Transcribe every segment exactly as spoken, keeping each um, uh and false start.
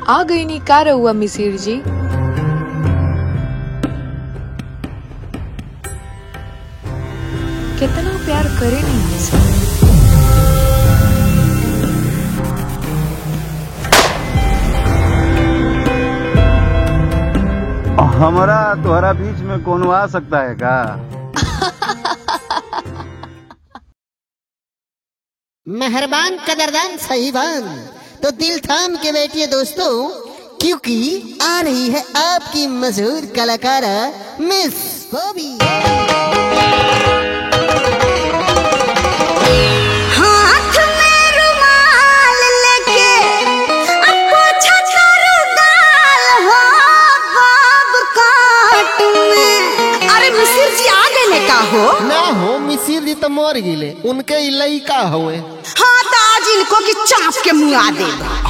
आ गई नी का रहुआ मिसिर जी। कितना प्यार करे नहीं हमसे। हमारा तुम्हारा बीच में कौन आ सकता है का? मेहरबान कदरदान साहिबान, तो दिल थाम के बैठिए दोस्तों, क्योंकि आ रही है आपकी मशहूर कलाकारा मिस बॉबी। हाथ में रुमाल लेके आपको छछरू डाल हो बाब काट में। अरे मिसिर जी आ गए का हो? ना हो, मिसिर जी तो मर गिले, उनके लइका हुए। हाँ तो आज इनको की चाप के मुआ दे।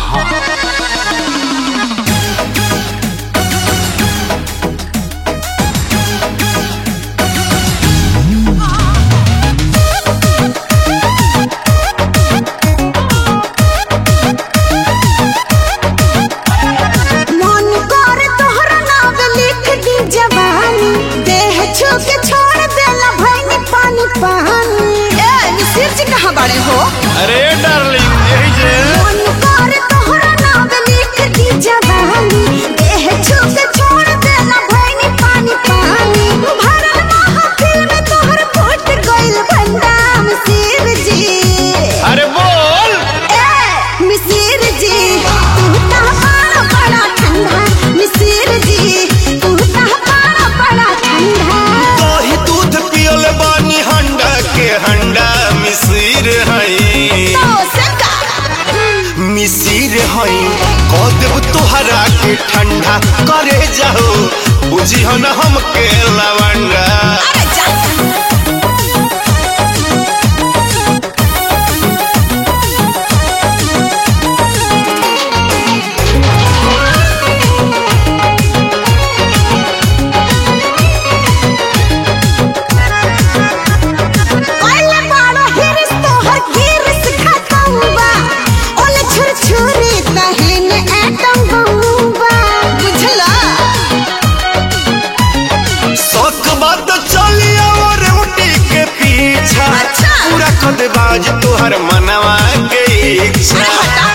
मन कर तोहरा नाम लिख दी जवानी, देह छू के छोड़ देला भैनी पानी पानी। ए मिसिर जी कहाँ बड़े हो? अरे डार्लिंग यही जे मन कर तोहरा नाम लिख दी जवानी, देह छू के छोड़ देला भैनी पानी पानी। भरल महफिल में तोहर फूट गइल भंडा मिसिर जी। अरे बोल ए मिसिर जी, तू ता बड़ा बड़ा ठंडा। मिसिर जी, तू ता बड़ा बड़ा ठंडा। दही दूध पियल बानी हंडा के हंडा मिसिर हई। तो से का मिसिर हई कह देव तुहरा के ठंडा करे जाओ, बुझी न हमके लवंडा। अरे जा कोइले बाड़ा हिरिस तोहर गिरिस खतम बा, ओले छुरछुरी तहन एटम बम्बा। बुझला शौक बात चलिया और रोटी के पीछा, अच्छा। पूरा कदबाज तुहर मनवा के इच्छा।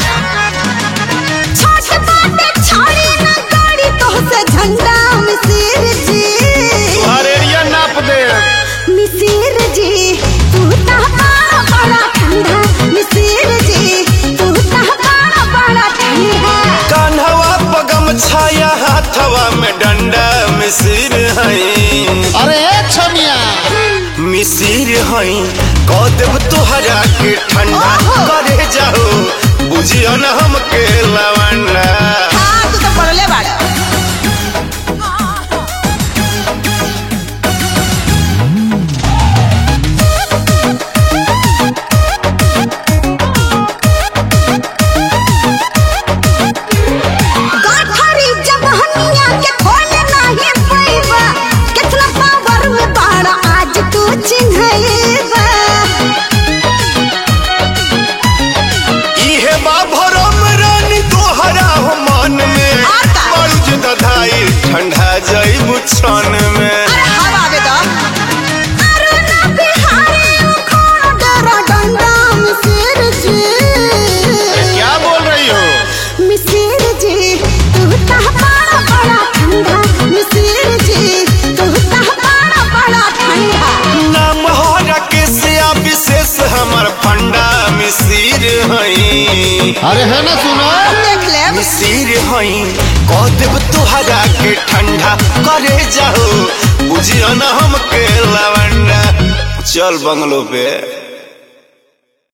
छोट बाटे छोड़ी ना गाड़ी तोहसे झंडा मिसिर जी। तुहर एरिया नाप दे। मिसिर जी, तू ता बड़ा बड़ा ठंडा। मिसिर जी, तू ता बड़ा बड़ा ठंडा। कान्हवा पगम छाया हाथवा में डंडा मिसिर हई। अरे ए छमिया, मिसिर हई कह देव तुहरा के ठंडा ओहो। करे जाओ, बुझियो न हमके लवंडा। हाँ तू तो पढ़ले बाड़ा। गाठरी जवानिया के खोले नाही पैबा, कितना पावर में बाड़ा आज तू चिन्हैबा। इहे बा भरम रानी तोहरा हो मन में, आता। बड़ुज दधाई ठंडा जाइबू छन में। अरे हवा दे दो। अरे ना बिहारी उखाड़ डरा डंडा मिसिर जी। क्या बोल रही हो? मिसिर जी, तू ता बड़ा बड़ा ठंडा। मिसिर जी, तू ता बड़ा बड़ा ठंडा। नाम हरा के सिया विशेष हमर फंडा मिसिर हई। अरे है ना सुनो, देख ले मिसिर हई कह देव तुहरा के ठंडा करे जाओ, बुझियो न हमके लवंडा। चल बंगलो पे।